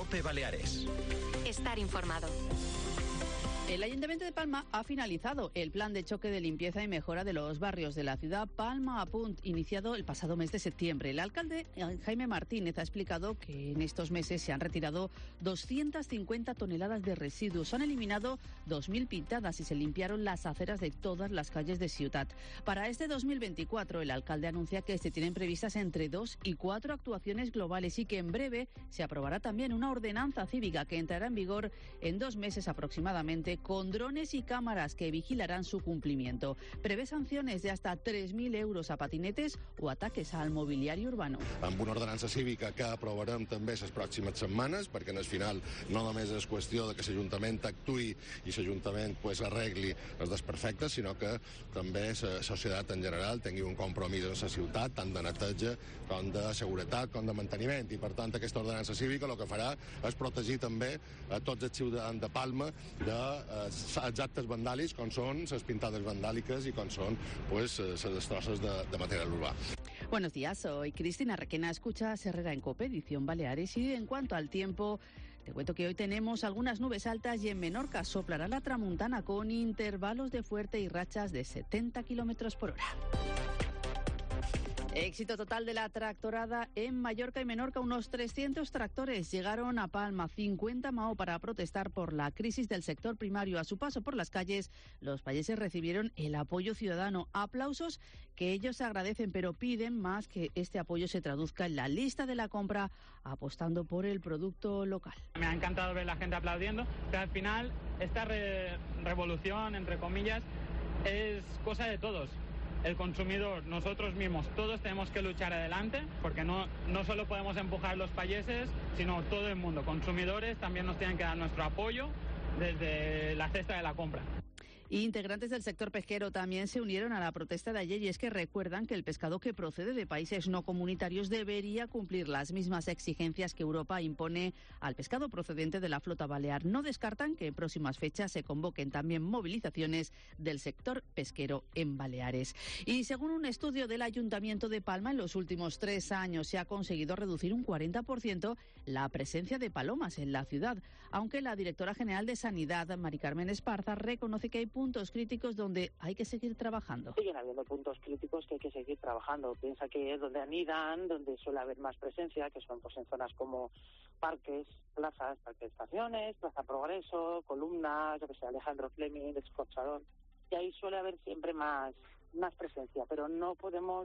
COPE Baleares. Estar informado. El Ayuntamiento de Palma ha finalizado el plan de choque de limpieza y mejora de los barrios de la ciudad Palma a Punt, iniciado el pasado mes de septiembre. El alcalde Jaime Martínez ha explicado que en estos meses se han retirado 250 toneladas de residuos, se han eliminado 2.000 pintadas y se limpiaron las aceras de todas las calles de Ciutat. Para este 2024, el alcalde anuncia que se tienen previstas entre 2 y 4 actuaciones globales y que en breve se aprobará también una ordenanza cívica que entrará en vigor en 2 meses aproximadamente, con drones y cámaras que vigilarán su cumplimiento. Prevé sanciones de hasta 3.000 euros a patinetes o ataques al mobiliari urbano. Amb una ordenança cívica que aprovarem també les pròximes setmanes, perquè al final no només és qüestió de que l'Ajuntament actuï i l'Ajuntament arregli els desperfectes, sinó que també la societat en general tingui un compromís en la ciutat, tant de neteja com de seguretat, com de manteniment. I per tant aquesta ordenança cívica el que farà és protegir també a tots els ciutadans de Palma de els actes vandàlics, com són les pintades vandàliques y com son les destrosses de material urbà. Buenos días, soy Cristina Requena, escuchas Herrera en COPE, edición Baleares. Y en cuanto al tiempo, te cuento que hoy tenemos algunas nubes altas y en Menorca soplará la tramuntana con intervalos de fuerte y rachas de 70 kilómetros por hora. Éxito total de la tractorada en Mallorca y Menorca. Unos 300 tractores llegaron a Palma, 50 Mao, para protestar por la crisis del sector primario. A su paso por las calles, los payeses recibieron el apoyo ciudadano. Aplausos que ellos agradecen, pero piden más que este apoyo se traduzca en la lista de la compra, apostando por el producto local. Me ha encantado ver la gente aplaudiendo, pero al final esta revolución, entre comillas, es cosa de todos. El consumidor, nosotros mismos, todos tenemos que luchar adelante, porque no solo podemos empujar los payeses, sino todo el mundo. Consumidores también nos tienen que dar nuestro apoyo desde la cesta de la compra. Integrantes del sector pesquero también se unieron a la protesta de ayer y es que recuerdan que el pescado que procede de países no comunitarios debería cumplir las mismas exigencias que Europa impone al pescado procedente de la flota balear. No descartan que en próximas fechas se convoquen también movilizaciones del sector pesquero en Baleares. Y según un estudio del Ayuntamiento de Palma, en los últimos 3 años se ha conseguido reducir un 40% la presencia de palomas en la ciudad, aunque la directora general de Sanidad, Mari Carmen Esparza, reconoce que hay puntos críticos donde hay que seguir trabajando. Siguen habiendo puntos críticos que hay que seguir trabajando. Piensa que es donde anidan, donde suele haber más presencia, que son pues en zonas como parques, plazas, parques de estaciones, Plaza Progreso, Columnas, yo que sé, Alejandro Fleming, Descorchador. Y ahí suele haber siempre más presencia, pero no podemos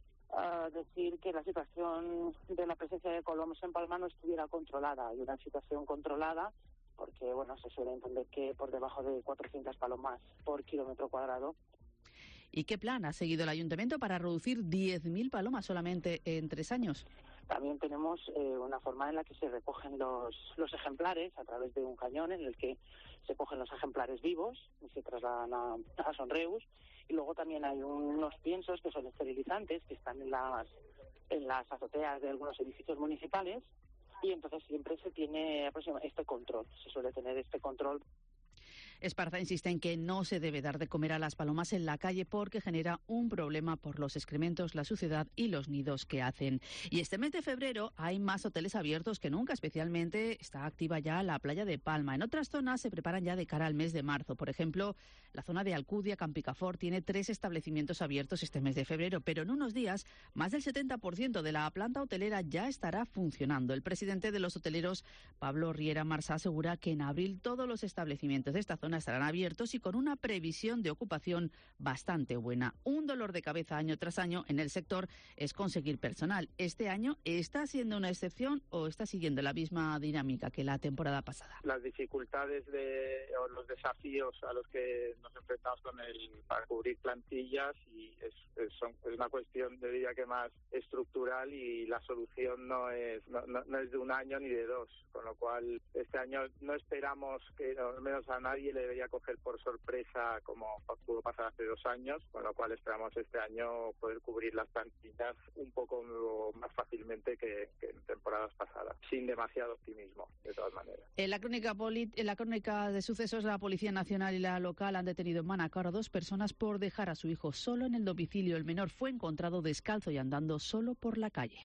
decir que la situación de la presencia de colomos en Palma no estuviera controlada. Hay una situación controlada porque bueno, se suele entender que por debajo de 400 palomas por kilómetro cuadrado. ¿Y qué plan ha seguido el Ayuntamiento para reducir 10.000 palomas solamente en 3 años? También tenemos una forma en la que se recogen los ejemplares a través de un cañón en el que se cogen los ejemplares vivos y se trasladan a Sonreus. Y luego también hay unos piensos que son esterilizantes que están en las azoteas de algunos edificios municipales. Y entonces siempre se tiene este control, se suele tener este control. Esparza insiste en que no se debe dar de comer a las palomas en la calle porque genera un problema por los excrementos, la suciedad y los nidos que hacen. Y este mes de febrero hay más hoteles abiertos que nunca, especialmente está activa ya la playa de Palma. En otras zonas se preparan ya de cara al mes de marzo. Por ejemplo, la zona de Alcudia, Campicafort, tiene 3 establecimientos abiertos este mes de febrero, pero en unos días más del 70% de la planta hotelera ya estará funcionando. El presidente de los hoteleros, Pablo Riera Marsá, asegura que en abril todos los establecimientos de esta zona estarán abiertos y con una previsión de ocupación bastante buena. Un dolor de cabeza año tras año en el sector es conseguir personal. ¿Este año está siendo una excepción o está siguiendo la misma dinámica que la temporada pasada? Las dificultades o los desafíos a los que nos enfrentamos para cubrir plantillas y es una cuestión, diría que más estructural, y la solución no es de un año ni de 2, con lo cual este año no esperamos que al menos a nadie le debería coger por sorpresa como pudo pasar hace 2 años, con lo cual esperamos este año poder cubrir las plantillas un poco más fácilmente que en temporadas pasadas, sin demasiado optimismo, de todas maneras. En la crónica de sucesos, la Policía Nacional y la local han detenido en Manacor a 2 personas por dejar a su hijo solo en el domicilio. El menor fue encontrado descalzo y andando solo por la calle.